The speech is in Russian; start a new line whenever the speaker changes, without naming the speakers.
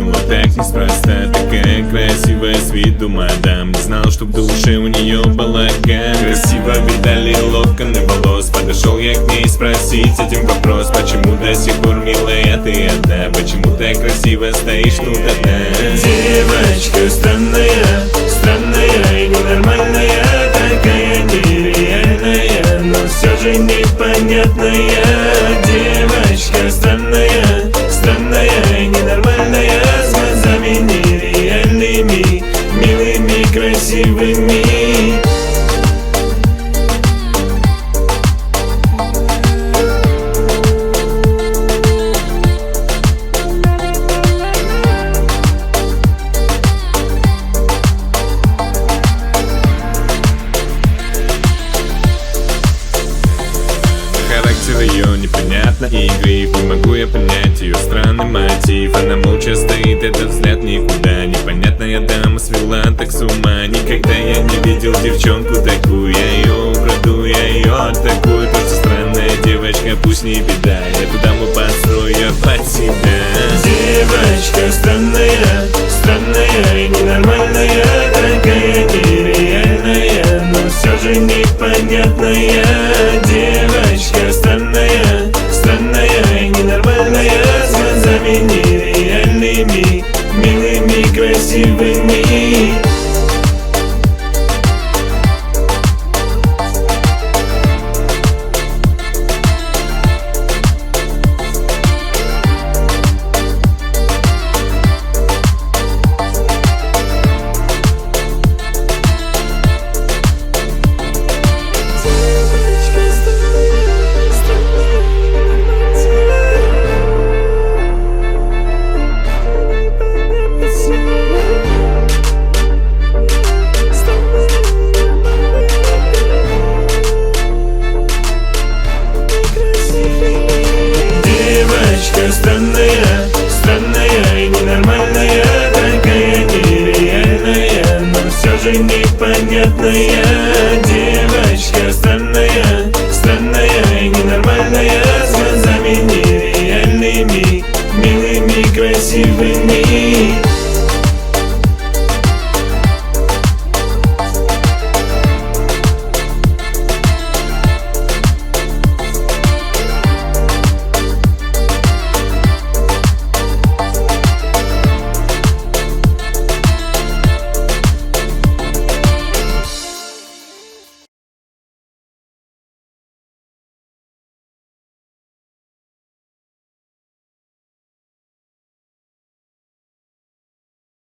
вот так неспроста. Такая красивая с виду мадам. Не знал, что в душе у нее балаган. Красиво видали локоны волос. Подошел я к ней спросить один вопрос: почему до сих пор, милая, ты одна? Почему так красиво стоишь тут одна?
Девочка странная, странная и ненормальная, такая нереальная, но все же непонятная. Девочка странная, странная и ненормальная, с глазами нереальными, милыми, красивыми.
Характер ее непонятно игрив. Не могу я понять ее странный мотив. Она молча стоит, этот взгляд никуда. Непонятная дама свела так с ума. Никогда я не видел девчонку такую. Я ее украду, я ее атакую. Просто странная девочка, пусть не беда. Эту даму построю я под себя.
Девочка странная, странная и ненормальная, такая нереальная, но все же непонятная. Девочка странная, странная и ненормальная, с глазами нереальными, милыми, красивыми. Странная, странная и ненормальная, такая нереальная, но все же непонятная.